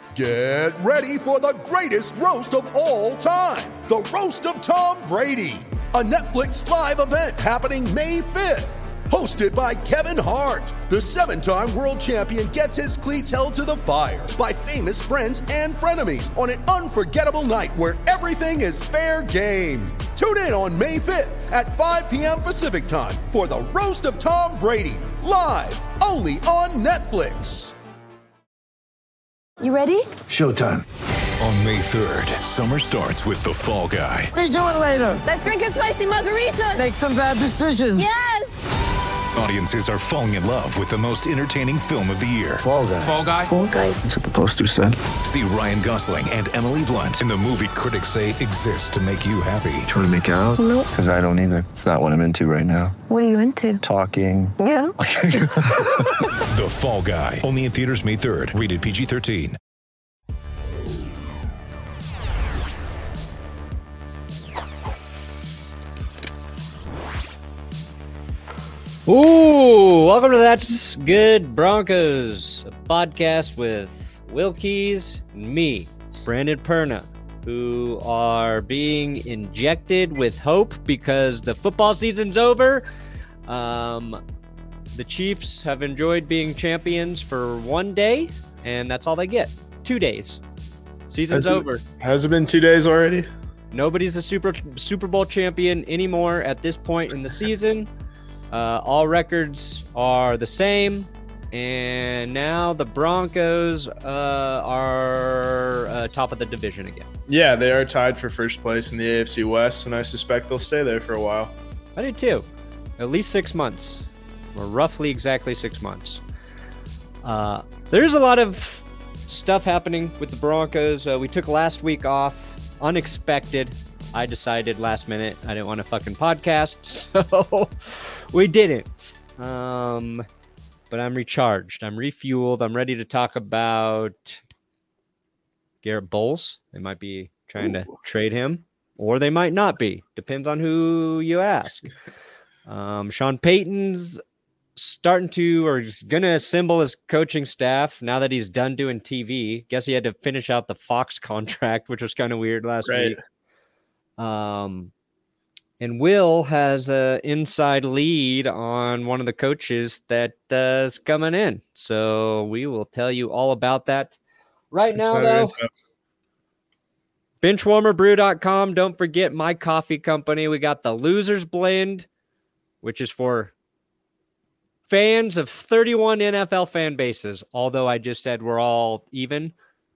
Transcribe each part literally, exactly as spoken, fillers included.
Get ready for the greatest roast of all time, the Roast of Tom Brady, a Netflix live event happening May fifth. Hosted by Kevin Hart, the seven-time world champion gets his cleats held to the fire by famous friends and frenemies on an unforgettable night where everything is fair game. Tune in on May fifth at five p.m. Pacific time for the Roast of Tom Brady, live only on Netflix. You ready? Showtime. On May third, summer starts with The Fall Guy. Let's do it later. Let's drink a spicy margarita. Make some bad decisions. Yes! Audiences are falling in love with the most entertaining film of the year. Fall Guy. Fall Guy? Fall Guy. That's what the poster said. See Ryan Gosling and Emily Blunt in the movie critics say exists to make you happy. Trying to make it out? Nope. Because I don't either. It's not what I'm into right now. What are you into? Talking. Yeah. The Fall Guy. Only in theaters May third. Rated P G thirteen. Ooh, welcome to That's Good Broncos, a podcast with Will Keys and me, Brandon Perna, who are being injected with hope because the football season's over. Um, the Chiefs have enjoyed being champions for one day, and that's all they get. Two days. Season's has over. It, has it been two days already? Nobody's a Super Super Bowl champion anymore at this point in the season. Uh, all records are the same, and now the Broncos uh, are uh, top of the division again. Yeah, they are tied for first place in the A F C West, and I suspect they'll stay there for a while. I do too. At least six months, or roughly exactly six months. Uh, there's a lot of stuff happening with the Broncos. Uh, we took last week off, unexpected. I decided last minute I didn't want to fucking podcast, so we didn't. Um, but I'm recharged. I'm refueled. I'm ready to talk about Garrett Bowles. They might be trying Ooh. to trade him, or they might not be. Depends on who you ask. Um, Sean Payton's starting to, or is going to assemble his coaching staff now that he's done doing T V. Guess he had to finish out the Fox contract, which was kind of weird last right. week. Um, and Will has an inside lead on one of the coaches that uh, is coming in. So we will tell you all about that right That's now, though. bench warmer brew dot com. Don't forget my coffee company. We got the Losers Blend, which is for fans of thirty-one N F L fan bases. Although I just said we're all even.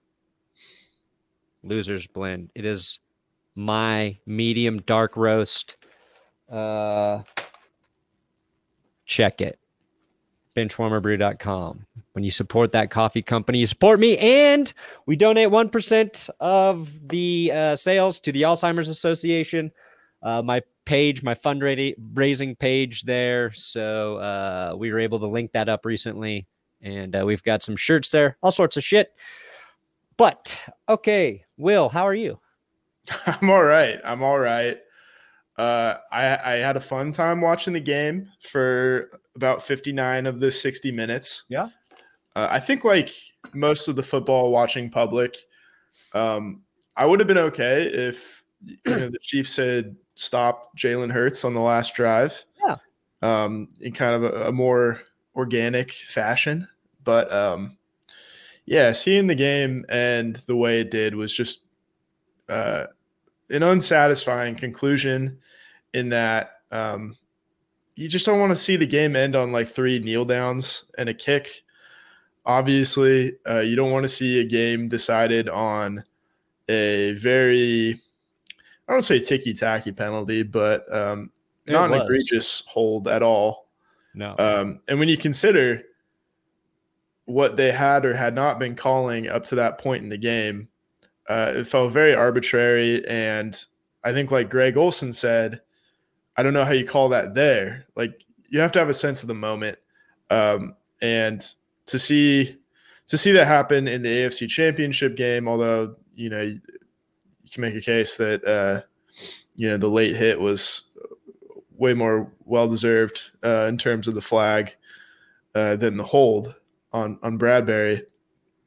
Losers Blend. It is my medium dark roast. Uh, check it. bench warmer brew dot com. When you support that coffee company, you support me, and we donate one percent of the uh, sales to the Alzheimer's Association. Uh, my page, my fundraising page there. So uh, we were able to link that up recently, and uh, we've got some shirts there, all sorts of shit. But, okay, Will, how are you? I'm all right. I'm all right. Uh, I, I had a fun time watching the game for about fifty-nine of the sixty minutes. Yeah. Uh, I think like most of the football watching public, um, I would have been okay if you know, the Chiefs had stopped Jalen Hurts on the last drive. Yeah. Um, in kind of a, a more organic fashion. But um, yeah, seeing the game and the way it did was just uh, an unsatisfying conclusion in that um, you just don't want to see the game end on like three kneel downs and a kick. Obviously, uh, you don't want to see a game decided on a very, I don't say ticky-tacky penalty, but um, not an egregious hold at all. No. Um, and when you consider what they had or had not been calling up to that point in the game, uh, it felt very arbitrary. And I think like Greg Olsen said, I don't know how you call that there. Like you have to have a sense of the moment. Um, and to see to see that happen in the A F C Championship game, although, you know, you can make a case that, uh, you know, the late hit was way more well-deserved uh, in terms of the flag uh, than the hold on, on Bradbury.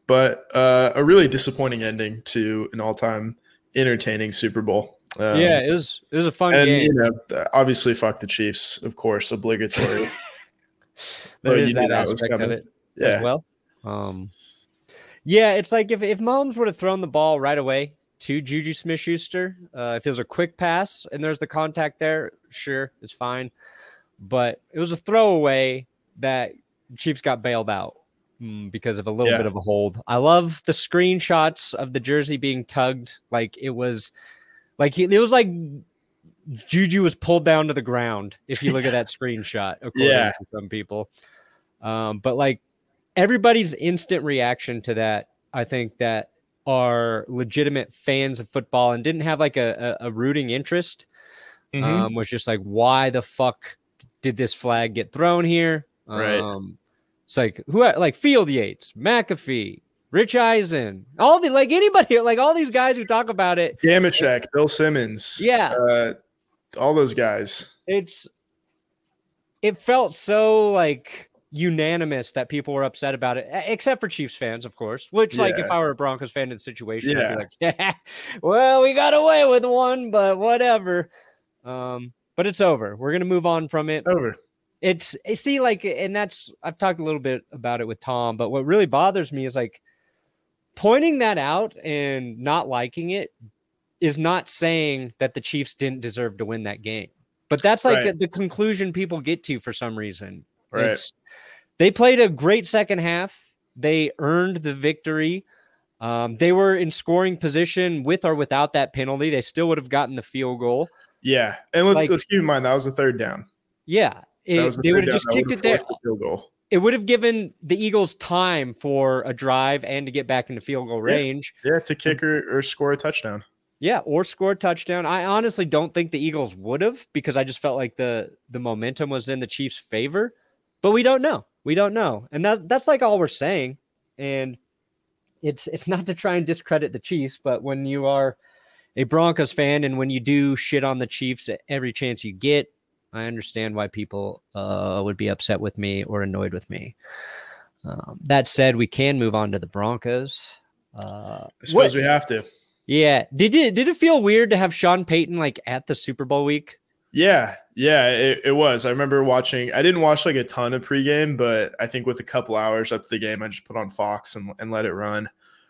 but uh, a really disappointing ending to an all-time entertaining Super Bowl. Um, yeah, it was it was a fun and game. you know, obviously, fuck the Chiefs, of course, obligatory. There But is you knew that that was aspect of coming. it Yeah. as well. Um, yeah, it's like if if Mahomes would have thrown the ball right away to Juju Smith-Schuster, uh, if it was a quick pass and there's the contact there, sure, it's fine. But it was a throwaway that Chiefs got bailed out mm, because of a little Yeah. bit of a hold. I love the screenshots of the jersey being tugged, like it was, like he, it was like Juju was pulled down to the ground. If you look at that screenshot, according Yeah. to some people, um, but like everybody's instant reaction to that, I think that are legitimate fans of football and didn't have like a, a, a rooting interest. Mhm. Um, was just like, why the fuck did this flag get thrown here? Right. Um, it's like who like Field Yates, McAfee, Rich Eisen, all the like anybody like all these guys who talk about it. Damashek, Bill Simmons. Yeah. Uh, all those guys. It's it felt so like unanimous that people were upset about it, e- except for Chiefs fans, of course. Which, like, Yeah. if I were a Broncos fan in the situation, I'd Yeah. be like, yeah, well, we got away with one, but whatever. Um, but it's over. We're gonna move on from it. It's over. It's see, like, and that's I've talked a little bit about it with Tom, but what really bothers me is like pointing that out and not liking it is not saying that the Chiefs didn't deserve to win that game. But that's like Right. the, the conclusion people get to for some reason. Right. It's, they played a great second half. They earned the victory. Um, they were in scoring position with or without that penalty. They still would have gotten the field goal. Yeah. And let's Like- let's keep in mind that was the third down. Yeah. That That It- was the they third would have down just that kicked would've it there. forced the field goal. It would have given the Eagles time for a drive and to get back into field goal Yeah. range. Yeah, to kick or, or score a touchdown. Yeah, or score a touchdown. I honestly don't think the Eagles would have because I just felt like the the momentum was in the Chiefs' favor. But we don't know. We don't know. And that that's like all we're saying. And it's it's not to try and discredit the Chiefs, but when you are a Broncos fan and when you do shit on the Chiefs at every chance you get, I understand why people uh, would be upset with me or annoyed with me. Um, that said, we can move on to the Broncos. Uh, I suppose what- we have to. yeah. Did it did it feel weird to have Sean Payton like at the Super Bowl week? Yeah, yeah, it, it was. I remember watching. I didn't watch like a ton of pregame, but I think with a couple hours up to the game, I just put on Fox and, and let it run.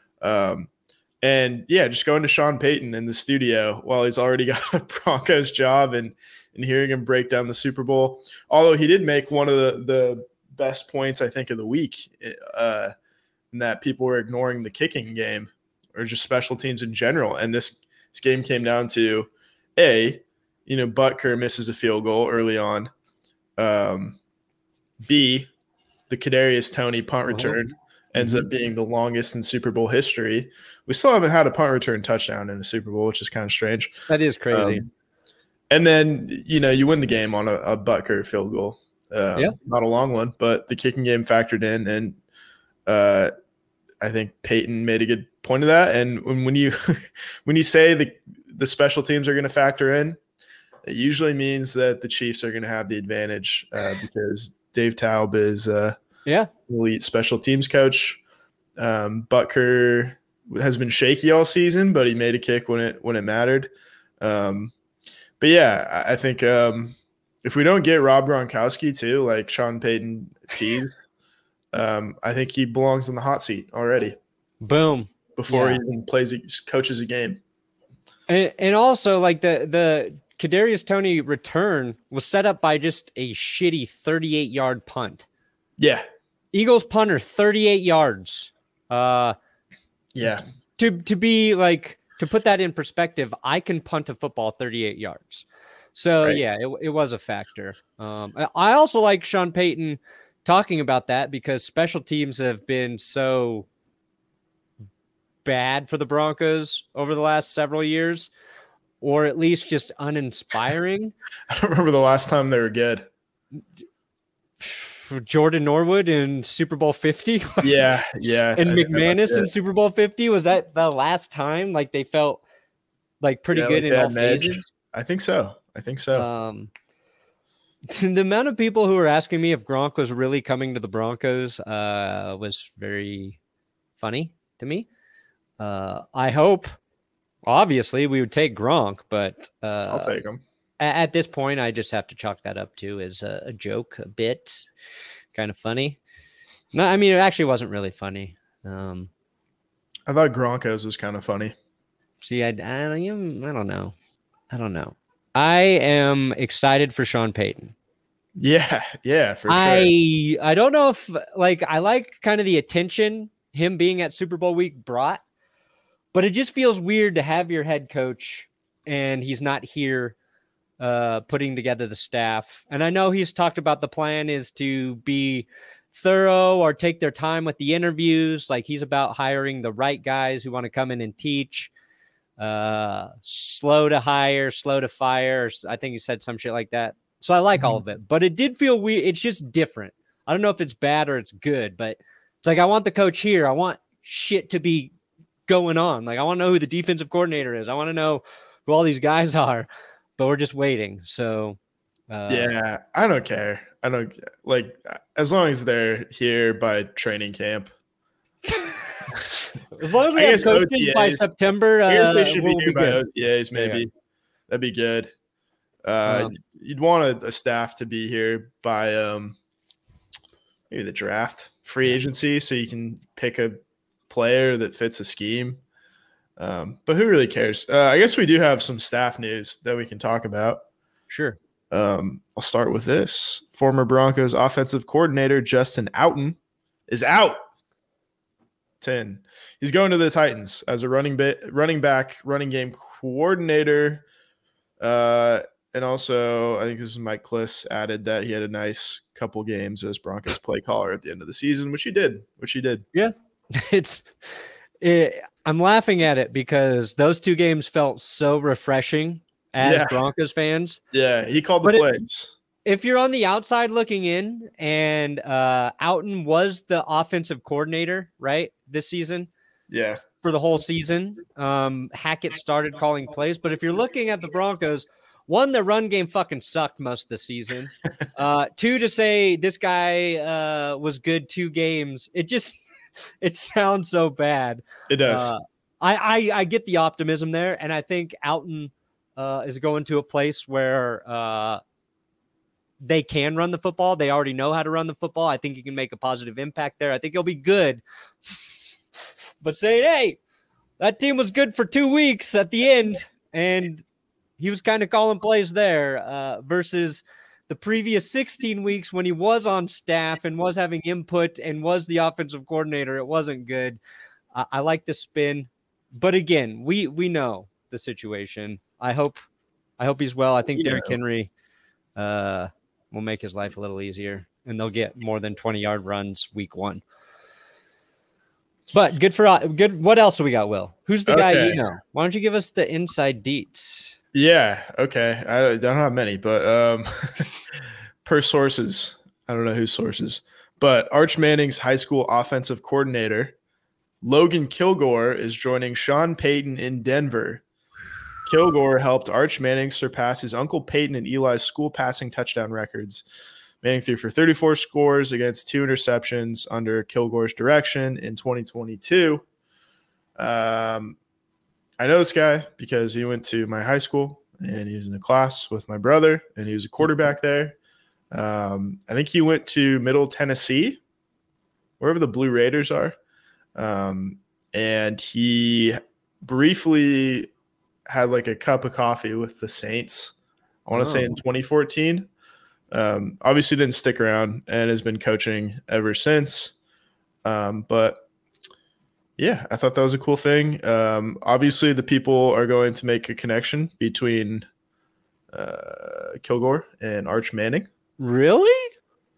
Um, and yeah, just going to Sean Payton in the studio while he's already got a Broncos job and and hearing him break down the Super Bowl. Although he did make one of the the best points I think of the week, uh, in that people were ignoring the kicking game or just special teams in general. And this this game came down to a. You know, Butker misses a field goal early on. Um, B, the Kadarius Toney punt return ends up being the longest in Super Bowl history. We still haven't had a punt return touchdown in a Super Bowl, which is kind of strange. That is crazy. Um, and then, you know, you win the game on a, a Butker field goal. Um, Yeah. Not a long one, but the kicking game factored in. And uh, I think Peyton made a good point of that. And when, when you when you say the, the special teams are going to factor in, it usually means that the Chiefs are going to have the advantage uh, because Dave Taub is uh, yeah. elite special teams coach. Um, Butker has been shaky all season, but he made a kick when it when it mattered. Um, but yeah, I, I think um, if we don't get Rob Gronkowski too, like Sean Payton teased, um, I think he belongs in the hot seat already Boom. before Yeah. he even plays coaches a game. And, and also like the the Kadarius Toney return was set up by just a shitty thirty-eight yard punt. Yeah, Eagles punter thirty-eight yards. Uh, yeah, to to be like to put that in perspective, I can punt a football thirty-eight yards. So Right. yeah, it, it was a factor. Um, I, I also like Sean Payton talking about that because special teams have been so bad for the Broncos over the last several years, or at least just uninspiring. I don't remember the last time they were good. For Jordan Norwood in Super Bowl fifty. Yeah, yeah. And I think that might McManus be in it. Super Bowl fifty, was that the last time like they felt like pretty Yeah, good like in they all had an edge. phases? I think so. I think so. Um, the amount of people who were asking me if Gronk was really coming to the Broncos uh, was very funny to me. Uh, I hope, obviously, we would take Gronk, but uh, I'll take him. At, at this point, I just have to chalk that up to as a, a joke, a bit, kind of funny. No, I mean, it actually wasn't really funny. Um, I thought Gronkos was kind of funny. see, I, I, don't- I don't know. I don't know. I am excited for Sean Payton. Yeah, yeah, for sure. I I don't know if like I like kind of the attention him being at Super Bowl week brought, but it just feels weird to have your head coach and he's not here uh, putting together the staff. And I know he's talked about the plan is to be thorough or take their time with the interviews. Like he's about hiring the right guys who want to come in and teach. Uh, slow to hire, slow to fire. I think he said some shit like that. So I like all of it, but it did feel weird. It's just different. I don't know if it's bad or it's good, but it's like I want the coach here. I want shit to be going on. Like I want to know who the defensive coordinator is. I want to know who all these guys are, but we're just waiting. So uh, yeah, I don't care. I don't like as long as they're here by training camp. as long as we I have guess coaches O T As, by September, I guess uh, they should we'll be here be by good. O T As, maybe. Yeah. That'd be good. Uh, Um, you'd want a, a staff to be here by um, maybe the draft, free agency, so you can pick a player that fits a scheme. Um, but who really cares? Uh, I guess we do have some staff news that we can talk about. Sure. Um, I'll start with this. Former Broncos offensive coordinator Justin Outen is out. ten. He's going to the Titans as a running bit, running back, running game coordinator. Uh, and also, I think this is Mike Kliss added that he had a nice couple games as Broncos play caller at the end of the season, which he did, which he did. Yeah. It's it, I'm laughing at it because those two games felt so refreshing as Yeah. Broncos fans. Yeah, he called the But it- plays. If you're on the outside looking in and uh, Outen was the offensive coordinator, right, this season Yeah. for the whole season, um, Hackett started calling plays. But if you're looking at the Broncos, one, the run game fucking sucked most of the season. Uh, two, to say this guy uh, was good two games, it just it sounds so bad. It does. Uh, I, I I get the optimism there, and I think Outen uh, is going to a place where uh, they can run the football. They already know how to run the football. I think he can make a positive impact there. I think he'll be good. But saying, hey, that team was good for two weeks at the end, and he was kind of calling plays there uh, versus the previous sixteen weeks when he was on staff and was having input and was the offensive coordinator. It wasn't good. I, I like the spin, but again, we we know the situation. I hope I hope he's well. I think We Derrick know. Henry uh, will make his life a little easier, and they'll get more than twenty yard runs week one. But good for good. What else do we got, Will? Who's the guy Okay. you know? Why don't you give us the inside deets? Yeah. Okay. I don't, I don't have many, but um, per sources, I don't know whose sources, but Arch Manning's high school offensive coordinator, Logan Kilgore, is joining Sean Payton in Denver. Kilgore helped Arch Manning surpass his uncle Peyton and Eli's school passing touchdown records. Manning threw for thirty-four scores against two interceptions under Kilgore's direction in twenty twenty-two. Um, I know this guy because he went to my high school and he was in a class with my brother and he was a quarterback there. Um, I think he went to Middle Tennessee, wherever the Blue Raiders are. Um, and he briefly had like a cup of coffee with the Saints, I want to say in twenty fourteen. Um, obviously didn't stick around and has been coaching ever since. Um, but yeah, I thought that was a cool thing. Um, obviously the people are going to make a connection between uh, Kilgore and Arch Manning. Really?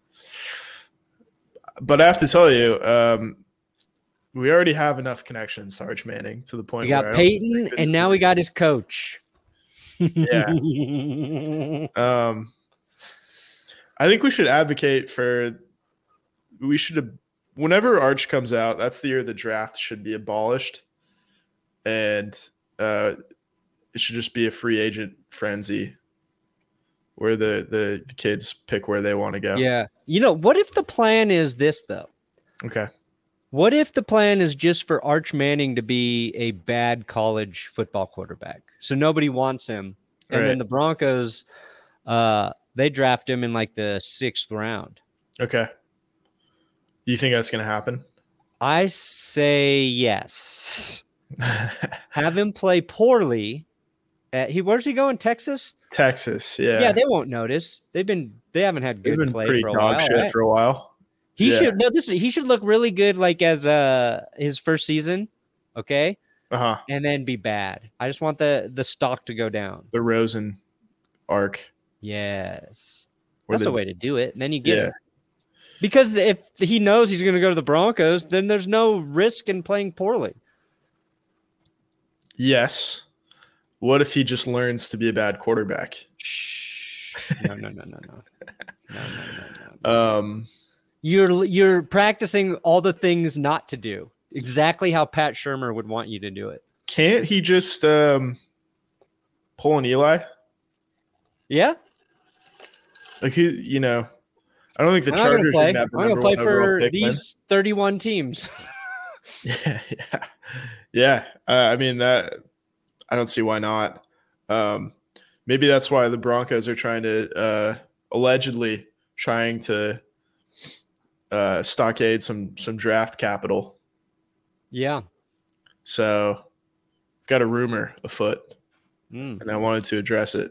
But I have to tell you, um, we already have enough connections to Arch Manning to the point We got where I don't Peyton, think this and is- now we got his coach. Yeah. Um, I think we should advocate for. We should have. Whenever Arch comes out, that's the year the draft should be abolished, and uh, it should just be a free agent frenzy, where the the, the kids pick where they want to go. Yeah. You know, what if the plan is this, though? Okay. What if the plan is just for Arch Manning to be a bad college football quarterback? So nobody wants him. And Right. then the Broncos, uh, they draft him in like the sixth round. Okay. You think that's going to happen? I say yes. Have him play poorly. At, he where's he going? Texas? Texas, yeah. Yeah, they won't notice. They've been they haven't had They've good been play pretty for a dog while. shit Right? for a while. He Yeah. should no this he should look really good like as uh his first season, okay? Uh-huh. And then be bad. I just want the the stock to go down. The Rosen arc. Yes. Where That's the- a way to do it. And then you get Yeah. it. Because if he knows he's going to go to the Broncos, then there's no risk in playing poorly. Yes. What if he just learns to be a bad quarterback? Shh. No, no, no, no, no. No, no, no, no. Um, You're you're practicing all the things not to do. Exactly how Pat Shurmur would want you to do it. can't he just um, pull an Eli? Yeah? Like he, you know, I don't think the I'm not gonna Chargers play. are I'm going to going to play for these thirty-one teams. Yeah, yeah, yeah. Uh, I mean that. I don't see why not. Um, maybe that's why the Broncos are trying to uh, allegedly trying to uh, stockade some some draft capital. Yeah. So, I've got a rumor afoot, Mm. and I wanted to address it.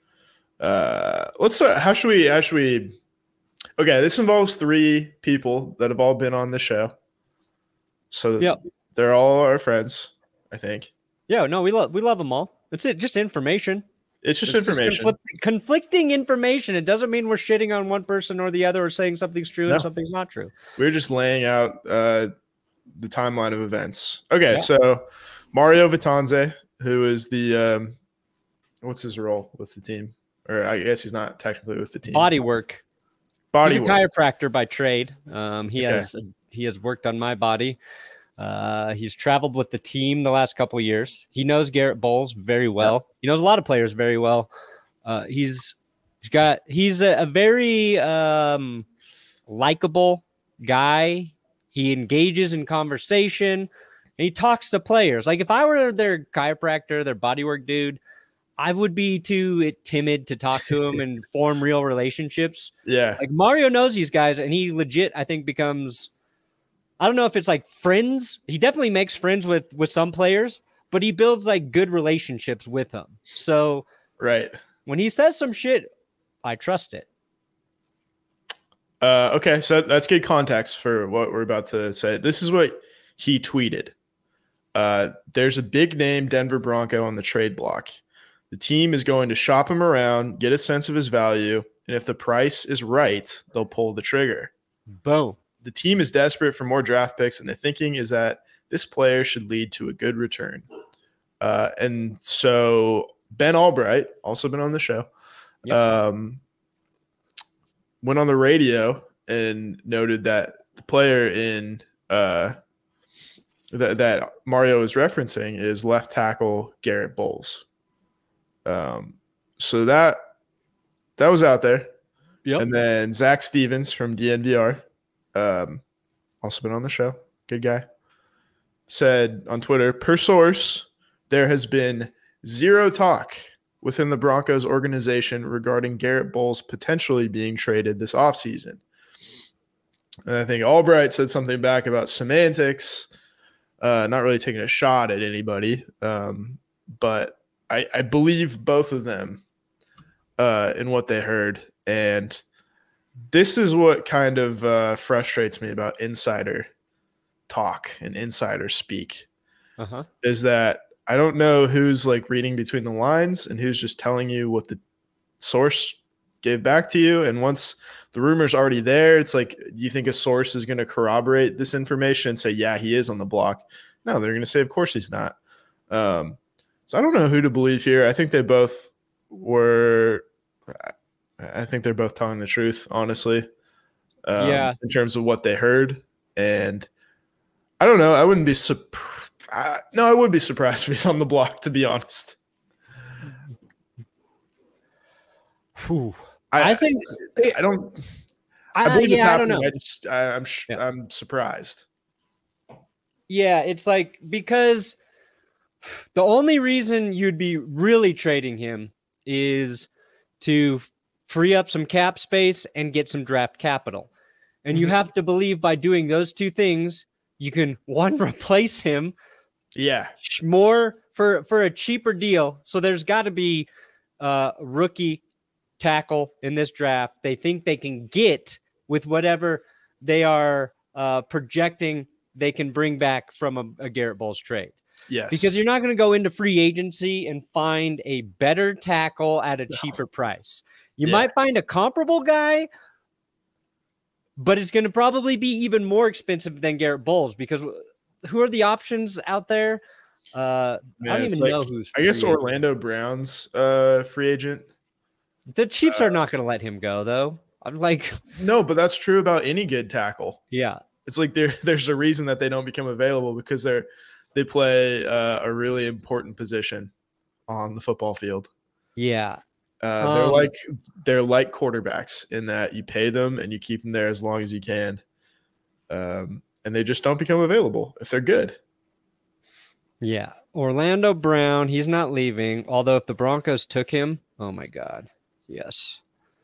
Uh, let's start. How should we? How should we? Okay, this involves three people that have all been on the show. So Yep. they're all our friends, I think. Yeah, no, we love we love them all. It's it, just information. It's just It's information. conflict- conflicting information. It doesn't mean we're shitting on one person or the other or saying something's true No. and something's not true. We're just laying out uh, the timeline of events. Okay, Yeah. so Mario Vitanze, who is the um, what's his role with the team? Or I guess he's not technically with the team. Body work. Body He's a work. chiropractor by trade. Um, he Okay. has he has worked on my body. Uh, he's traveled with the team the last couple of years. He knows Garrett Bowles very well. He knows a lot of players very well. Uh, he's he's got he's a, a very um, likable guy. He engages in conversation and he talks to players. Like if I were their chiropractor, their bodywork dude, I would be too timid to talk to him and form real relationships. Yeah. Like Mario knows these guys, and he legit, I think, becomes. I don't know if it's like friends. He definitely makes friends with with some players, but he builds like good relationships with them. So Right. when he says some shit, I trust it. Uh, okay, so that's good context for what we're about to say. This is what he tweeted. Uh, there's a big name Denver Bronco on the trade block. The team is going to shop him around, get a sense of his value, and if the price is right, they'll pull the trigger. Boom. The team is desperate for more draft picks, and the thinking is that this player should lead to a good return. Uh, and so Ben Albright, also been on the show, Yep. um, went on the radio and noted that the player in uh, that that Mario is referencing is left tackle Garrett Bowles. Um, so that that was out there. Yep. And then Zach Stevens from D N V R, um, also been on the show, good guy, said on Twitter, per source, there has been zero talk within the Broncos organization regarding Garrett Bowles potentially being traded this offseason. And I think Albright said something back about semantics, uh, not really taking a shot at anybody, um, but I, I believe both of them uh, in what they heard. And this is what kind of uh, frustrates me about insider talk and insider speak Uh-huh. is that I don't know who's like reading between the lines and who's just telling you what the source gave back to you. And once the rumor's already there, it's like, do you think a source is going to corroborate this information and say, yeah, he is on the block? No, they're going to say, of course he's not. Um, so I don't know who to believe here. I think they both were, I think they're both telling the truth, honestly. Um, Yeah. In terms of what they heard. And I don't know. I wouldn't be surprised. Uh, no, I would be surprised if he's on the block, to be honest. Whew. I, think I don't. I I, believe it's yeah, I don't happening. know. I just, I, I'm, sh- Yeah. I'm surprised. Yeah, it's like because the only reason you'd be really trading him is to free up some cap space and get some draft capital. And mm-hmm. you have to believe by doing those two things, you can one replace him. Yeah. More for, for a cheaper deal. So there's got to be a rookie tackle in this draft. They think they can get with whatever they are uh, projecting they can bring back from a, a Garrett Bowles trade. Yes. Because you're not going to go into free agency and find a better tackle at a no. cheaper price. You yeah. might find a comparable guy, but it's going to probably be even more expensive than Garrett Bowles because who are the options out there? Uh, Man, I don't even like, know who's I guess agent. Orlando Brown's uh, free agent. The Chiefs uh, are not going to let him go, though. I'm like, no, but that's true about any good tackle. Yeah. It's like there, there's a reason that they don't become available because they're they play uh, a really important position on the football field. Yeah, uh, they're um, like they're like quarterbacks in that you pay them and you keep them there as long as you can, um, and they just don't become available if they're good. Yeah, Orlando Brown, he's not leaving. Although if the Broncos took him, oh my God, yes.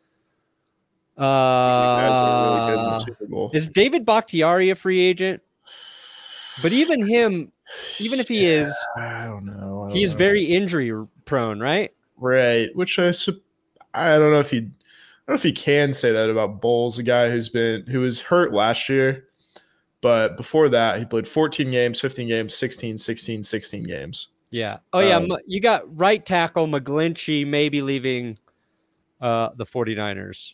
Uh, really good in the Super Bowl. Is David Bakhtiari a free agent? But even him, even if he yeah, is, I don't know. I don't he's know. very injury prone, right? Right. Which I, I don't know if he, I don't know if he can say that about Bowles, a guy who's been who was hurt last year, but before that he played fourteen games, fifteen games, sixteen, sixteen, sixteen games. Yeah. Oh yeah. Um, you got right tackle McGlinchey maybe leaving uh, the 49ers.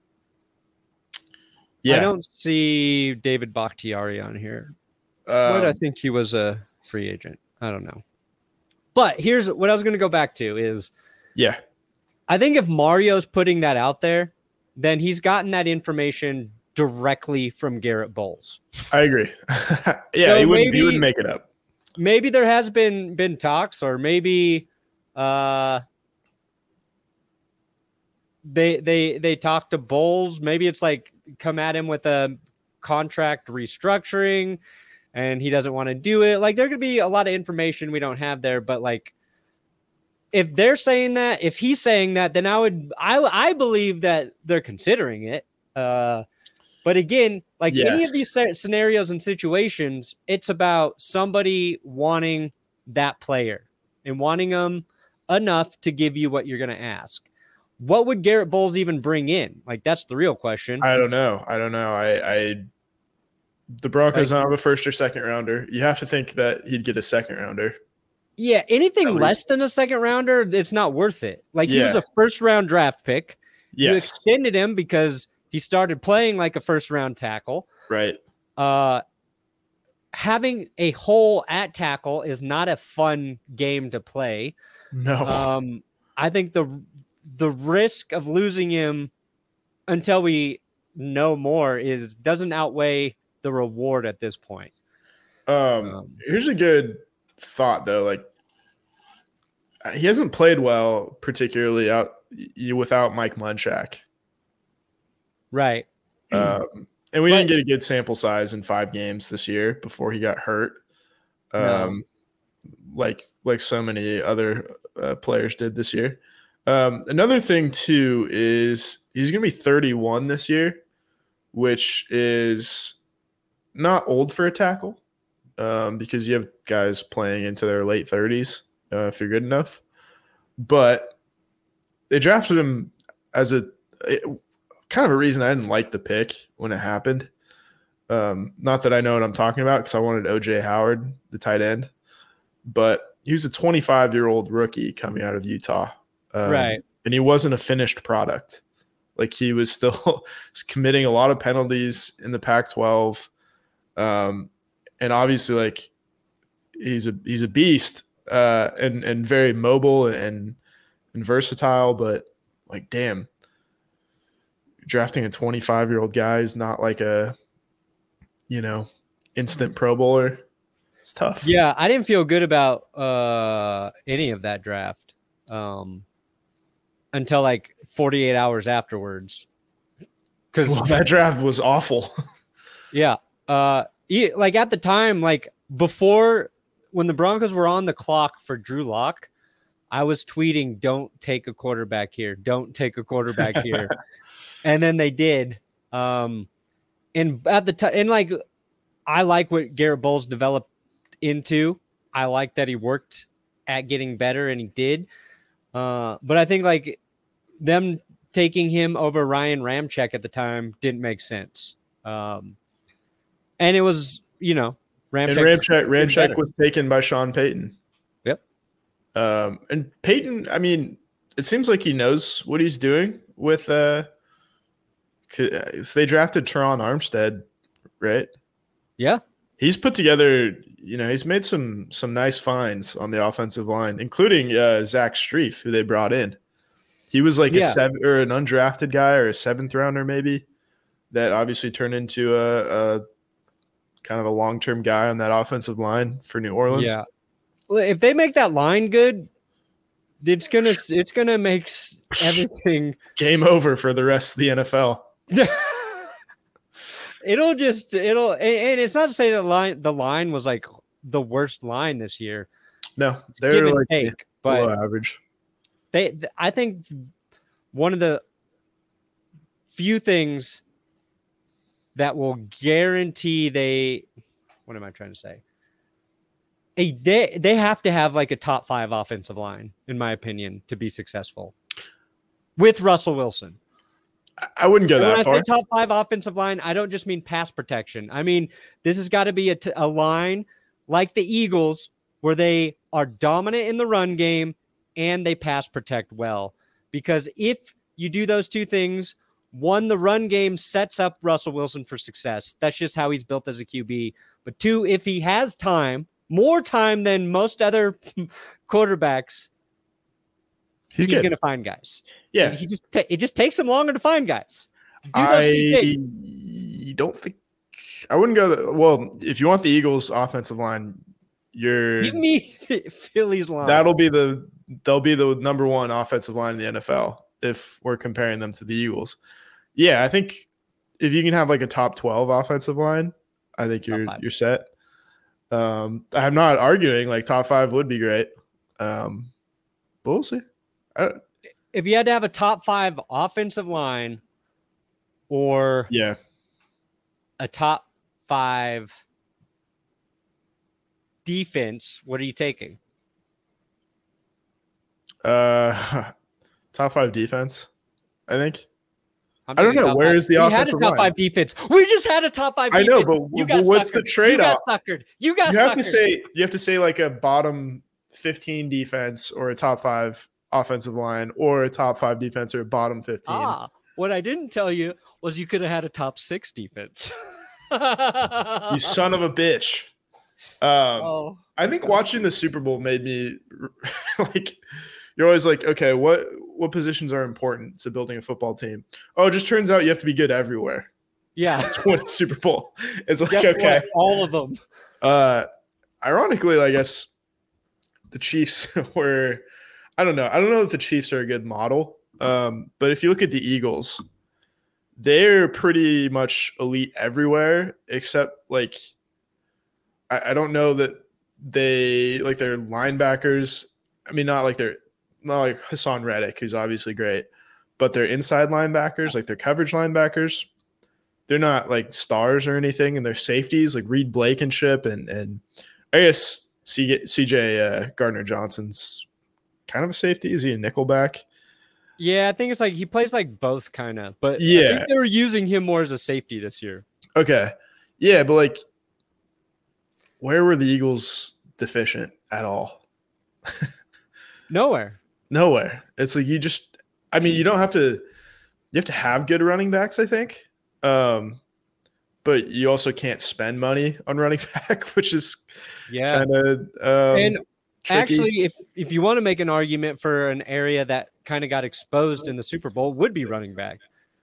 Yeah. I don't see David Bakhtiari on here. Um, Why do I think he was a free agent? I don't know. But here's what I was going to go back to is, yeah, I think if Mario's putting that out there, then he's gotten that information directly from Garrett Bowles. I agree. yeah, so he, wouldn't, maybe, he wouldn't make it up. Maybe there has been been talks, or maybe uh, they they they talked to Bowles. Maybe it's like come at him with a contract restructuring. And he doesn't want to do it. Like there could be a lot of information we don't have there, but like if they're saying that, if he's saying that, then I would, I, I believe that they're considering it. Uh, but again, like yes. any of these scenarios and situations, it's about somebody wanting that player and wanting them enough to give you what you're going to ask. What would Garrett Bowles even bring in? Like that's the real question. I don't know. I don't know. I, I, The Broncos don't have a first or second rounder. You have to think that he'd get a second rounder. Yeah, anything less than a second rounder, it's not worth it. Like yeah. he was a first round draft pick. Yes. You extended him because he started playing like a first round tackle. Right. Uh, having a hole at tackle is not a fun game to play. No. Um, I think the the risk of losing him until we know more is doesn't outweigh the reward at this point. Um, um, here's a good thought though. Like he hasn't played well, particularly out without Mike Munchak. Right. Um, and we but, didn't get a good sample size in five games this year before he got hurt. Um, no. like, like so many other uh, players did this year. Um, another thing too, is he's going to be thirty-one this year, which is not old for a tackle, um, because you have guys playing into their late thirties uh, if you're good enough. But they drafted him as a, a kind of a reason I didn't like the pick when it happened. Um, not that I know what I'm talking about because I wanted O J Howard, the tight end. But he was a twenty-five-year-old rookie coming out of Utah. Um, right. And he wasn't a finished product. Like he was still committing a lot of penalties in the Pac twelve. Um, and obviously, like he's a he's a beast, uh, and and very mobile and and versatile. But like, damn, drafting a twenty-five-year-old guy is not like a, you know, instant Pro Bowler. It's tough. Yeah, I didn't feel good about uh, any of that draft um, until like forty-eight hours afterwards. Because well, that draft was awful. yeah. Uh, he, like at the time, like before when the Broncos were on the clock for Drew Lock, I was tweeting, "Don't take a quarterback here. Don't take a quarterback here," and then they did. Um, and at the time, and like, I like what Garrett Bowles developed into. I like that he worked at getting better, and he did. Uh, but I think like them taking him over Ryan Ramczyk at the time didn't make sense. Um, and it was, you know, Ramczyk. And Ramczyk, Ramczyk was taken by Sean Payton. Yep. Um, and Payton, I mean, it seems like he knows what he's doing with. Uh, cause they drafted Teron Armstead, right? Yeah. He's put together, you know, he's made some some nice finds on the offensive line, including uh, Zach Strief, who they brought in. He was like yeah. a seven or an undrafted guy or a seventh rounder, maybe, that obviously turned into a, a kind of a long term guy on that offensive line for New Orleans. Yeah, well, if they make that line good, it's gonna it's gonna make everything game over for the rest of the N F L. It'll just it'll and, and it's not to say that line the line was like the worst line this year. No, they're they're like take, but below average. They, I think, one of the few things that will guarantee they. What am I trying to say? Hey, they they have to have like a top five offensive line, in my opinion, to be successful with Russell Wilson. I wouldn't go and that when far. I say top five offensive line, I don't just mean pass protection. I mean, this has got to be a, t- a line like the Eagles where they are dominant in the run game and they pass protect well. Because if you do those two things, one, the run game sets up Russell Wilson for success. That's just how he's built as a Q B. But two, if he has time, more time than most other quarterbacks, He's, he's going to find guys. Yeah, he just ta- it just takes him longer to find guys. Do those I things. don't think I wouldn't go. The, well, if you want the Eagles' offensive line, you're give me Philly's line. That'll be the they'll be the number one offensive line in the N F L if we're comparing them to the Eagles. Yeah, I think if you can have like a top twelve offensive line, I think you're you're set. Um, I'm not arguing like top five would be great, um, but we'll see. If you had to have a top five offensive line or yeah, a top five defense, what are you taking? Uh, top five defense, I think. I'm I don't know. Where five. is the we offensive had a top line? five defense. We just had a top five defense. I know, but, you but what's suckered. the trade-off? You got suckered. You got you have suckered. to say you have to say like a bottom fifteen defense or a top five offensive line or a top five defense or a bottom fifteen. Ah, what I didn't tell you was you could have had a top six defense. You son of a bitch. Um, oh. I think watching the Super Bowl made me like, you're always like, okay, what, what positions are important to building a football team? Oh, it just turns out you have to be good everywhere. Yeah. To win a Super Bowl. It's like, Guess okay. what? All of them. Uh, ironically, I guess the Chiefs were, I don't know. I don't know if the Chiefs are a good model. Um, but if you look at the Eagles, they're pretty much elite everywhere, except like, I, I don't know that they like their linebackers. I mean, not like they're not like Hassan Reddick, who's obviously great, but their inside linebackers, like their coverage linebackers, they're not like stars or anything. And their safeties, like Reed Blankenship and, and I guess C J uh, Gardner Johnson's kind of a safety. Is he a nickelback? Yeah, I think it's like he plays like both kind of, but yeah, I think they were using him more as a safety this year. Okay. Yeah, but like, where were the Eagles deficient at all? Nowhere. Nowhere. It's like you just, I mean, you don't have to, you have to have good running backs, I think. Um, but you also can't spend money on running back, which is yeah. kind of um, and tricky. Actually, if if you want to make an argument for an area that kind of got exposed in the Super Bowl, would be running back.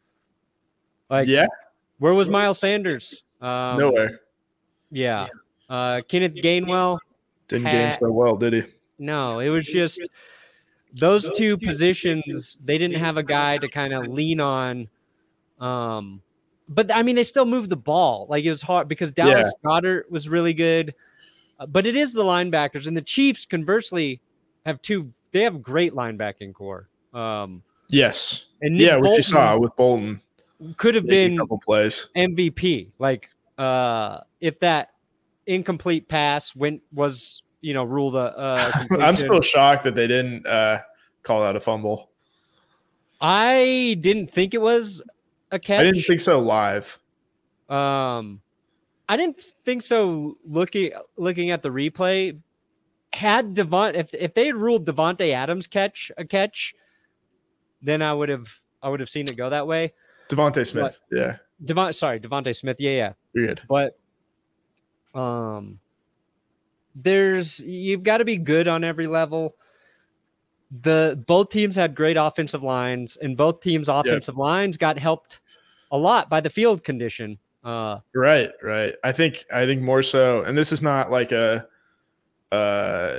Like, yeah. Where was Miles Sanders? Um, Nowhere. Yeah. Uh, Kenneth Gainwell didn't had, gain so well, did he? No, it was just those two positions. They didn't have a guy to kind of lean on. Um, but I mean, they still moved the ball. Like it was hard because Dallas yeah. Goedert was really good. Uh, but it is the linebackers, and the Chiefs conversely have two. They have great linebacking core. Um, yes, and Nick yeah, which Bolton you saw with Bolton could have making been a couple plays. M V P. Like uh, if that incomplete pass went was you know ruled a. a I'm still shocked that they didn't uh, call that a fumble. I didn't think it was a catch. I didn't think so live. Um, I didn't think so. Looking looking at the replay, had Devon if if they had ruled Devontae Adams catch a catch, then I would have I would have seen it go that way. Devontae Smith, but, yeah. Devon, sorry, Devontae Smith, yeah, yeah. Weird, but um, there's you've got to be good on every level. The both teams had great offensive lines, and both teams' offensive yep. lines got helped a lot by the field condition. Uh, right, right. I think I think more so, and this is not like a, uh,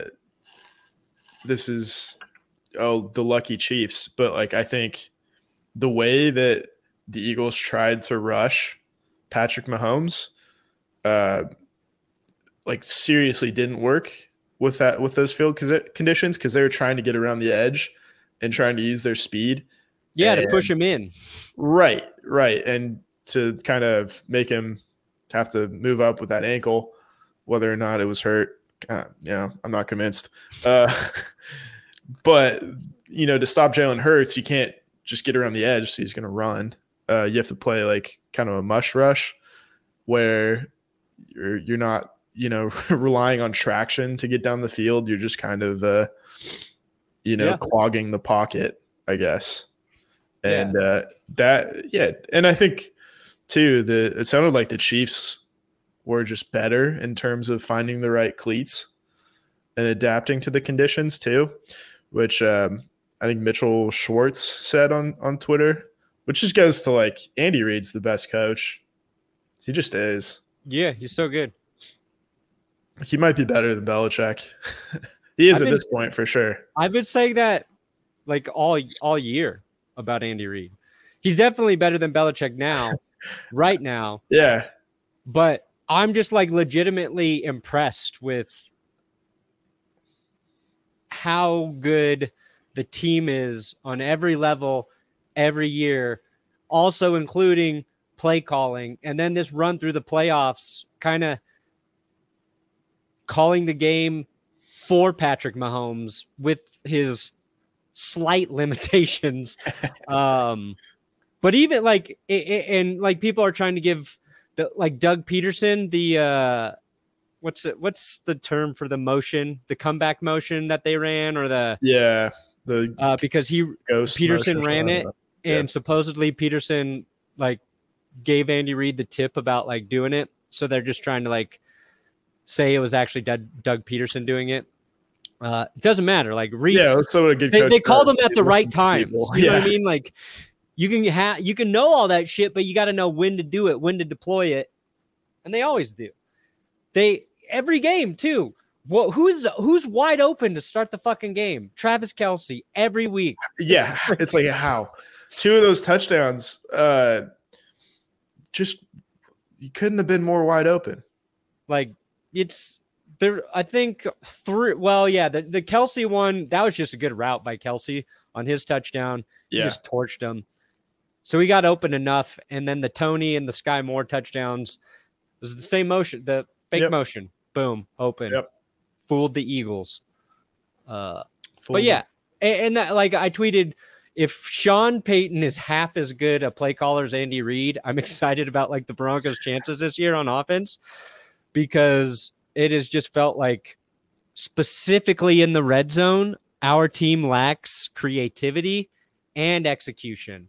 this is oh the lucky Chiefs, but like I think the way that the Eagles tried to rush Patrick Mahomes, uh, like seriously didn't work with that with those field conditions because they were trying to get around the edge and trying to use their speed. Yeah, and, to push him in. Right, right, and to kind of make him have to move up with that ankle, whether or not it was hurt. God, you know, I'm not convinced. Uh, but you know, to stop Jalen Hurts, you can't just get around the edge, so he's going to run. Uh, you have to play like kind of a mush rush, where you're you're not. you know, relying on traction to get down the field. You're just kind of, uh, you know, yeah. clogging the pocket, I guess. And yeah. uh, that, yeah. And I think too, the, it sounded like the Chiefs were just better in terms of finding the right cleats and adapting to the conditions too, which um, I think Mitchell Schwartz said on, on Twitter, which just goes to like Andy Reid's the best coach. He just is. Yeah. He's so good. He might be better than Belichick. He is I've at been, this point for sure. I've been saying that like all all year about Andy Reid. He's definitely better than Belichick now, right now. Yeah. But I'm just like legitimately impressed with how good the team is on every level every year, also including play calling. And then this run through the playoffs kind of calling the game for Patrick Mahomes with his slight limitations. um, but even like, it, it, and like people are trying to give the, like Doug Peterson, the, uh, what's it, what's the term for the motion, the comeback motion that they ran or the, yeah, the, uh, because he, Peterson ran it yeah. and supposedly Peterson like gave Andy Reid the tip about like doing it. So they're just trying to like, say it was actually Doug, Doug Peterson doing it. Uh, it doesn't matter. Like Reid, yeah, that's what a good they, coach they call does. them at the right times. People. You yeah. know what I mean? Like you can have, you can know all that shit, but you got to know when to do it, when to deploy it. And they always do. They, every game too. Well, who's, who's wide open to start the fucking game? Travis Kelce every week. Yeah. It's like how two of those touchdowns, uh, just, you couldn't have been more wide open. Like, It's there. I think three. Well, yeah, the, the Kelce one, that was just a good route by Kelce on his touchdown. He yeah. just torched him. So he got open enough. And then the Tony and the Sky Moore touchdowns was the same motion, the fake yep. motion. Boom, open. Yep. Fooled the Eagles. Uh, Fooled but yeah, and, and that, like I tweeted, if Sean Payton is half as good a play caller as Andy Reid, I'm excited about like the Broncos' chances this year on offense. Because it has just felt like specifically in the red zone, our team lacks creativity and execution.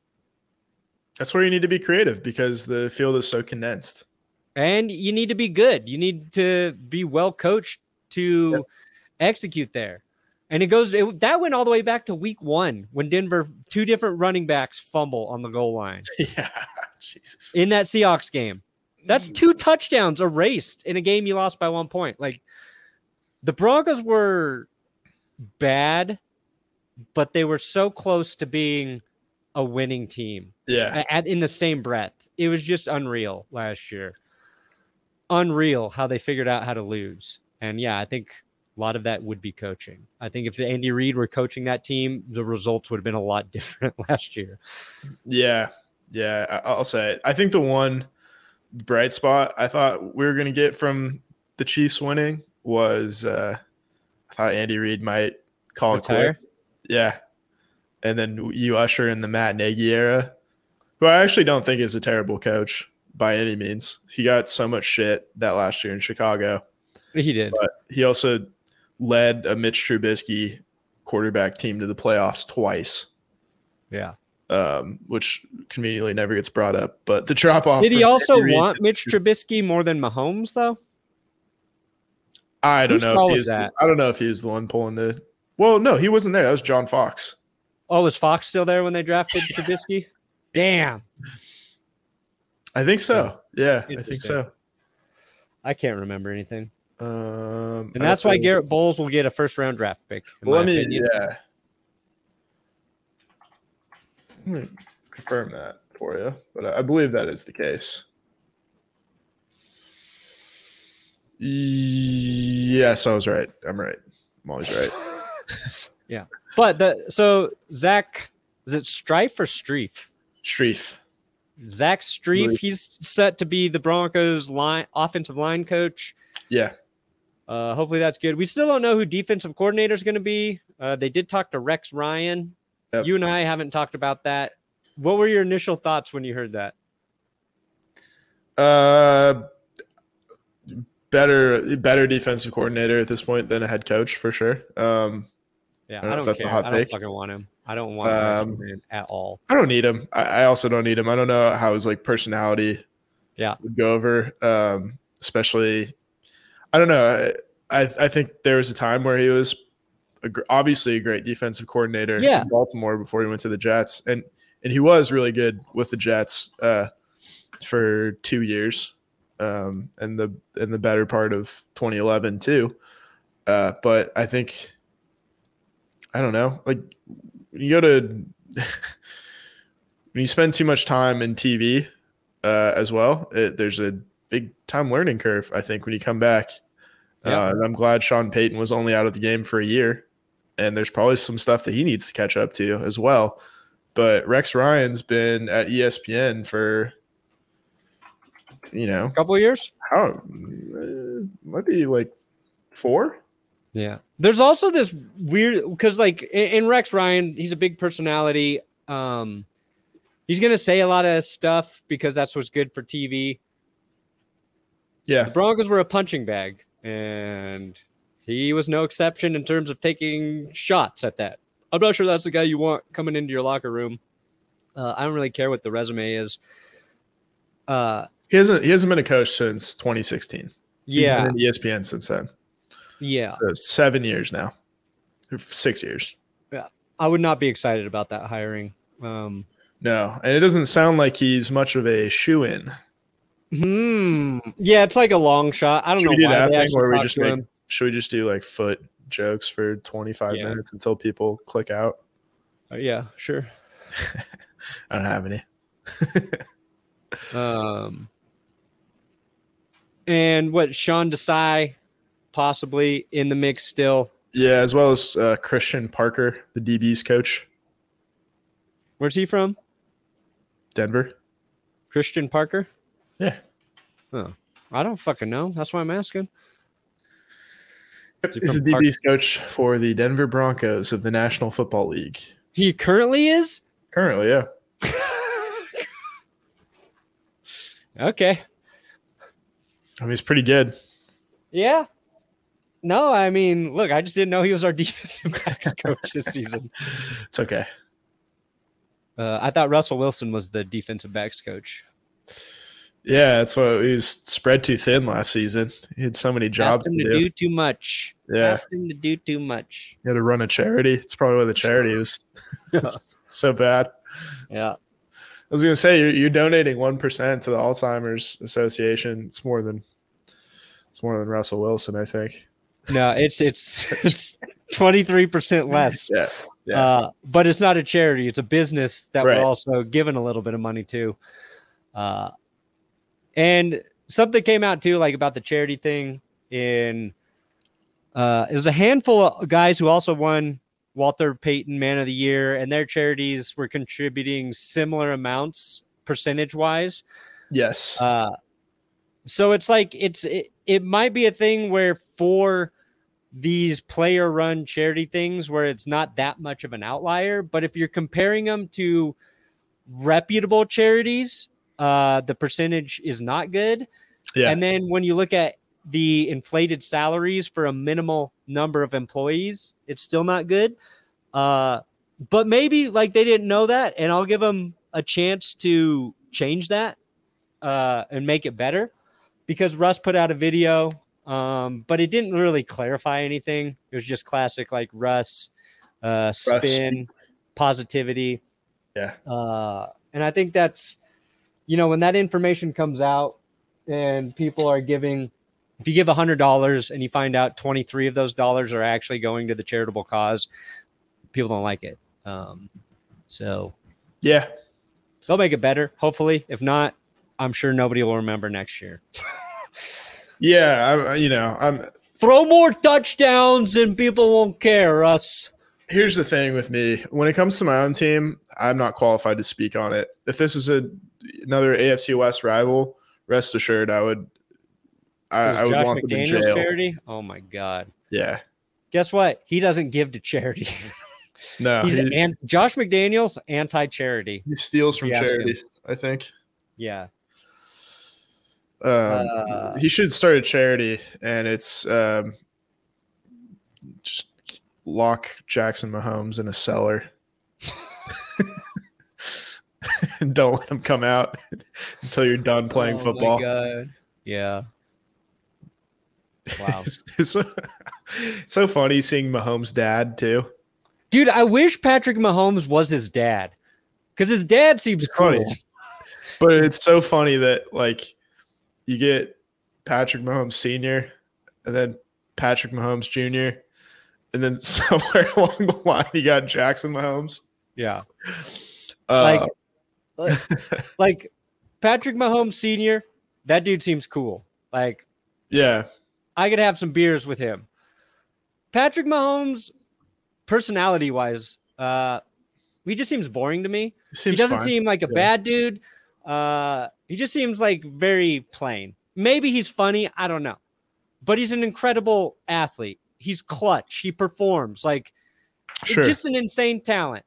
That's where you need to be creative because the field is so condensed. And you need to be good. You need to be well coached to yep. execute there. And it goes it, that went all the way back to week one when Denver, two different running backs fumble on the goal line. Yeah, Jesus. In that Seahawks game. That's two touchdowns erased in a game you lost by one point. Like the Broncos were bad, but they were so close to being a winning team. Yeah. At, in the same breath. It was just unreal last year. unreal how they figured out how to lose. And yeah, I think a lot of that would be coaching. I think if Andy Reid were coaching that team, the results would have been a lot different last year. Yeah. Yeah. I- I'll say it. I think the one bright spot I thought we were going to get from the Chiefs winning was uh, I thought Andy Reid might call Retire? it quits. Yeah. And then you usher in the Matt Nagy era, who I actually don't think is a terrible coach by any means. He got so much shit that last year in Chicago. He did. But he also led a Mitch Trubisky quarterback team to the playoffs twice, Yeah. um, which conveniently never gets brought up. But the drop off. Did he from also Andy Reid want to- Mitch Trubisky more than Mahomes, though? I don't Whose know. call If he was was, that? I don't know if he was the one pulling the. Well, no, he wasn't there. That was John Fox. Oh, was Fox still there when they drafted Trubisky? Damn. I think so. Yeah, I think Interesting. so. I can't remember anything. Um, And that's why Garrett Bowles will get a first round draft pick. in Well, my let me. opinion. Yeah. Let me confirm that for you, but I I believe that is the case. Yes, I was right. I'm right. I'm always right. Yeah. But the so Zach, is it Strife or Streif? Streif. Zach Streif, he's set to be the Broncos line offensive line coach. Yeah. Uh, hopefully that's good. We still don't know who defensive coordinator is going to be. Uh, they did talk to Rex Ryan. Yep. You and I haven't talked about that. What were your initial thoughts when you heard that? Uh, better, better defensive coordinator at this point than a head coach for sure. Um, Yeah, I don't know I if don't that's a care. hot I don't take. fucking want him. I don't want Um, Rex Ryan at all. I don't need him. I, I also don't need him. I don't know how his like personality Yeah. would go over. Um, especially, I don't know. I I think there was a time where he was a, gr- obviously a great defensive coordinator Yeah. in Baltimore before he went to the Jets, and and he was really good with the Jets uh, for two years, um, and the in the better part of twenty eleven too. Uh, but I think I don't know, like when you go to when you spend too much time in T V uh, as well, it, there's a big time learning curve, I think, when you come back. Yeah. Uh, and I'm glad Sean Payton was only out of the game for a year, and there's probably some stuff that he needs to catch up to as well. But Rex Ryan's been at E S P N for, you know, A couple of years? how uh, might be like four. Yeah. There's also this weird because like in, in Rex Ryan, he's a big personality. Um, he's gonna say a lot of stuff because that's what's good for T V. Yeah, The Broncos were a punching bag, and he was no exception in terms of taking shots at that. I'm not sure that's the guy you want coming into your locker room. Uh, I don't really care what the resume is. Uh, he hasn't he hasn't been a coach since twenty sixteen. He's yeah, been in E S P N since then. yeah. So seven years now, six years. I would not be excited about that hiring. Um, No, and it doesn't sound like he's much of a shoe-in. hmm. Yeah, it's like a long shot. I don't Should know we do why that they thing actually where we talked just to make? him. Should we just do like foot jokes for twenty-five Yeah. minutes until people click out? Uh, yeah, sure. I don't have any. Um, and what Sean Desai possibly in the mix still. Yeah, as well as uh, Christian Parker, the D B's coach, Where's he from? Denver. Christian Parker? Yeah, Oh, I don't fucking know. That's why I'm asking. Is he he's the from D Park- B's coach for the Denver Broncos of the National Football League. He currently is? Currently, yeah. Okay. I mean, he's pretty good. Yeah. No, I mean, look, I just didn't know he was our defensive backs coach this season. It's okay. Uh, I thought Russell Wilson was the defensive backs coach. Yeah, that's why he was spread too thin last season. He had so many jobs Asked him to to do. do too much. Yeah. Asked him to do too much. He had to run a charity. It's probably why the charity was so bad. Yeah. I was going to say, you're, you're donating one percent to the Alzheimer's Association. It's more than it's more than Russell Wilson, I think. No, it's it's it's twenty-three percent less. Yeah. Yeah. Uh, but it's not a charity. It's a business that Right. we're also giving a little bit of money to. Uh, and something came out too, like about the charity thing. In uh, it was a handful of guys who also won Walter Payton Man of the Year, and their charities were contributing similar amounts percentage wise. Yes. Uh, so it's like it's it, it might be a thing where for these player run charity things where it's not that much of an outlier, but if you're comparing them to reputable charities, uh, the percentage is not good. Yeah. And then when you look at the inflated salaries for a minimal number of employees, it's still not good. Uh, but maybe like they didn't know that, and I'll give them a chance to change that uh, and make it better, because Russ put out a video, um, but it didn't really clarify anything. It was just classic like Russ, uh, spin, Russ. Positivity. Yeah. Uh, and I think that's, you know, when that information comes out and people are giving, if you give one hundred dollars and you find out twenty-three of those dollars are actually going to the charitable cause, people don't like it. Um, so, yeah, they'll make it better, hopefully. If not, I'm sure nobody will remember next year. yeah, I, you know, I'm throw more touchdowns and people won't care, Russ. Here's the thing with me. When it comes to my own team, I'm not qualified to speak on it. If this is a another A F C West rival, rest assured I would I, I would Josh want them in McDaniels jail. charity? Oh my God. Yeah. Guess what? He doesn't give to charity. No. He's he, an, Josh McDaniels anti-charity. He steals from Yes, charity, him. I think. Yeah. Um, Uh, he should start a charity, and it's um, just lock Jackson Mahomes in a cellar. And don't let him come out until you're done playing oh football. My God. Yeah. Wow. it's, it's so, it's so funny seeing Mahomes' dad too. Dude, I wish Patrick Mahomes was his dad, because his dad seems It's cool. funny. But it's so funny that like you get Patrick Mahomes Senior and then Patrick Mahomes Junior and then somewhere along the line you got Jackson Mahomes. Yeah. Uh, Like, like, like Patrick Mahomes Senior, that dude seems cool. Like, yeah. I could have some beers with him. Patrick Mahomes, personality-wise, uh, he just seems boring to me. He doesn't fine. seem like a Yeah. bad dude. Uh, he just seems like very plain. Maybe he's funny. I don't know. But he's an incredible athlete. He's clutch. He performs. Like, Sure. just an insane talent.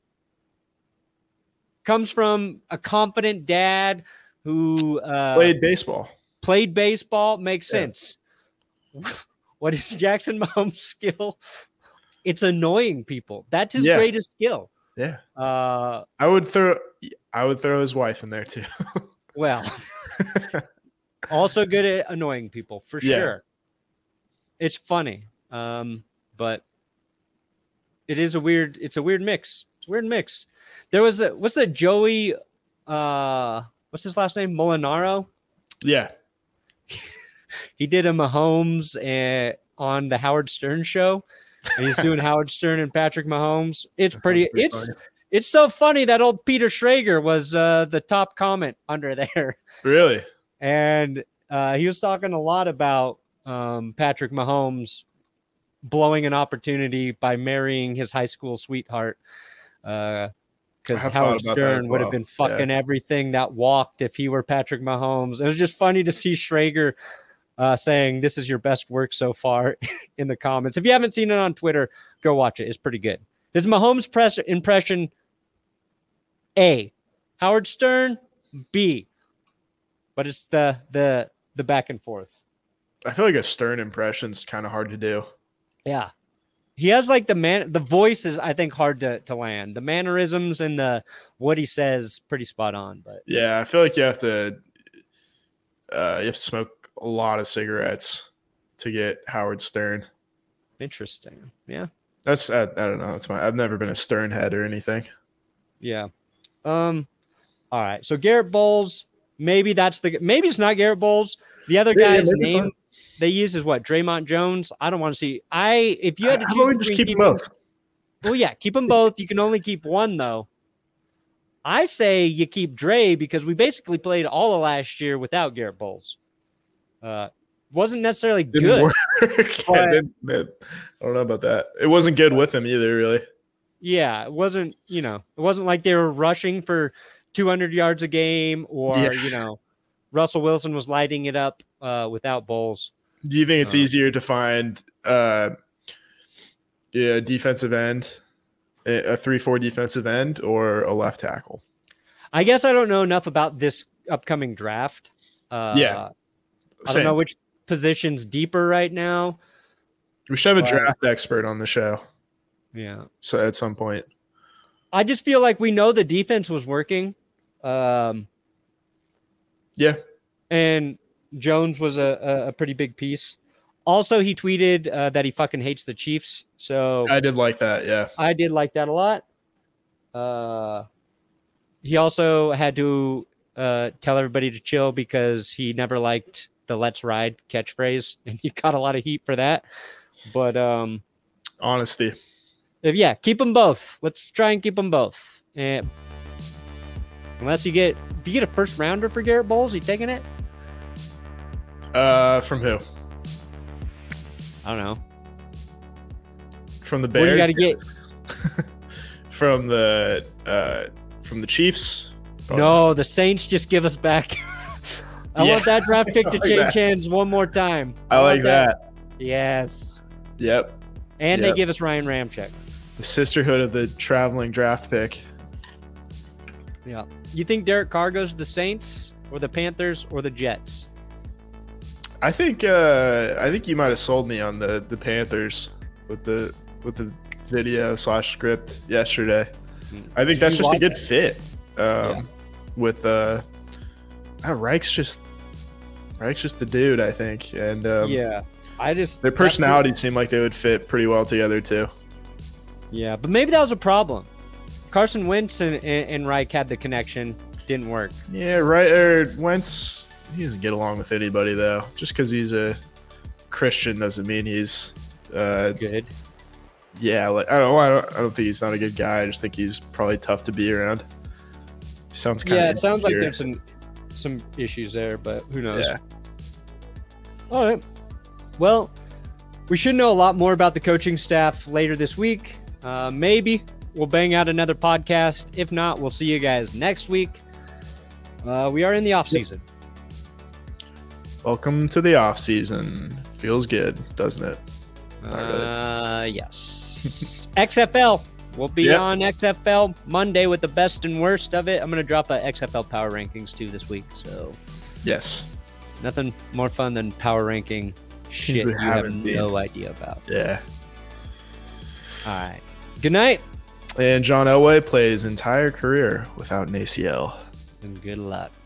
Comes from a competent dad who uh, Played baseball. played baseball. Makes Yeah. sense. What is Jackson Mahomes' skill? It's annoying people. That's his Yeah. greatest skill. Yeah. Uh, I would throw I would throw his wife in there too. well, also good at annoying people for Yeah. sure. It's funny, um, but it is a weird. It's a weird mix. It's a weird mix. There was a what's that Joey? Uh, what's his last name? Molinaro. Yeah. He did a Mahomes uh, on the Howard Stern show. And he's doing Howard Stern and Patrick Mahomes. It's That pretty. sounds pretty It's funny. it's so funny that old Peter Schrager was uh, the top comment under there, Really? and uh, he was talking a lot about um, Patrick Mahomes blowing an opportunity by marrying his high school sweetheart. Because I have Howard thought about that Stern as would have well. been fucking everything that walked if he were Patrick Mahomes. It was just funny to see Schrager uh, saying, "This is your best work so far," in the comments. If you haven't seen it on Twitter, go watch it. It's pretty good. His Mahomes press impression: A, Howard Stern; B, but it's the the the back and forth. I feel like a Stern impression's kind of hard to do. Yeah. He has like the man, the voice is, I think, hard to, to land. The mannerisms and the what he says, pretty spot on. But Yeah, I feel like you have to uh, you have to smoke a lot of cigarettes to get Howard Stern. interesting. Yeah. That's I, I don't know. That's my. I've never been a Stern head or anything. Yeah. Um. All right. So Garrett Bowles, maybe that's the maybe it's not Garrett Bowles. The other Yeah, yeah, guy's maybe name fine. they use is what? Draymond Jones. I don't want to see. I if you had to How choose about we just between keep them both? Well, yeah, keep them both. You can only keep one though. I say you keep Dre because we basically played all of last year without Garrett Bowles. Uh, wasn't necessarily Didn't good. work. but- Yeah, didn't- it- I don't know about that. It wasn't good with him either, really. Yeah, it wasn't, you know, it wasn't like they were rushing for two hundred yards a game or, Yeah. you know, Russell Wilson was lighting it up uh, without Bowles. Do you think it's Uh, easier to find uh, yeah, defensive end, a three four defensive end, or a left tackle? I guess I don't know enough about this upcoming draft. Uh, Yeah. I don't know which position's deeper right now. We should have a but- draft expert on the show. Yeah. So at some point, I just feel like we know the defense was working. Um, yeah, and Jones was a, a, a pretty big piece. Also, he tweeted uh, that he fucking hates the Chiefs. So I did like that. Yeah, I did like that a lot. Uh, he also had to uh, tell everybody to chill because he never liked the "Let's Ride" catchphrase, and he got a lot of heat for that. But um, honesty. if, yeah, keep them both. Let's try and keep them both. And unless you get if you get a first rounder for Garrett Bowles, you taking it? Uh, from who? I don't know. From the What Bears. do you got to get? from the uh, from the Chiefs. Oh, No, the Saints just give us back. I Yeah. want that draft pick to I like change that. hands one more time. I want like that. Yes. Yep. And Yep. they give us Ryan Ramczyk. The sisterhood of the traveling draft pick. Yeah. You think Derek Carr goes to the Saints or the Panthers or the Jets? I think uh, I think you might have sold me on the the Panthers with the with the video slash script yesterday. I think Did that's you just a watch good it? fit. Um, Yeah. With uh, ah, Reich's just Reich's just the dude. I think, and um, yeah. I just their that personalities seem like they would fit pretty well together too. feels- Yeah, but maybe that was a problem. Carson Wentz and, and, and Reich had the connection. Didn't work. Yeah, right. Or Wentz, he doesn't get along with anybody though. Just because he's a Christian doesn't mean he's. Uh, Good. yeah, like I don't know. I don't, I don't think he's not a good guy. I just think he's probably tough to be around. He sounds kind of. Yeah, it sounds like there's some some issues there, but who knows? Yeah. All right. Well, we should know a lot more about the coaching staff later this week. Uh, maybe we'll bang out another podcast. If not, we'll see you guys next week. Uh, we are in the off season. Welcome to the off season. Feels good, doesn't it? Not really. Uh, yes. X F L. We'll be Yep. on X F L Monday with the best and worst of it. I'm going to drop a X F L power rankings too this week. So Yes. nothing more fun than power ranking shit we you have haven't seen. no idea about. Yeah. All right. Good night And John Elway played his entire career without an A C L. and good luck.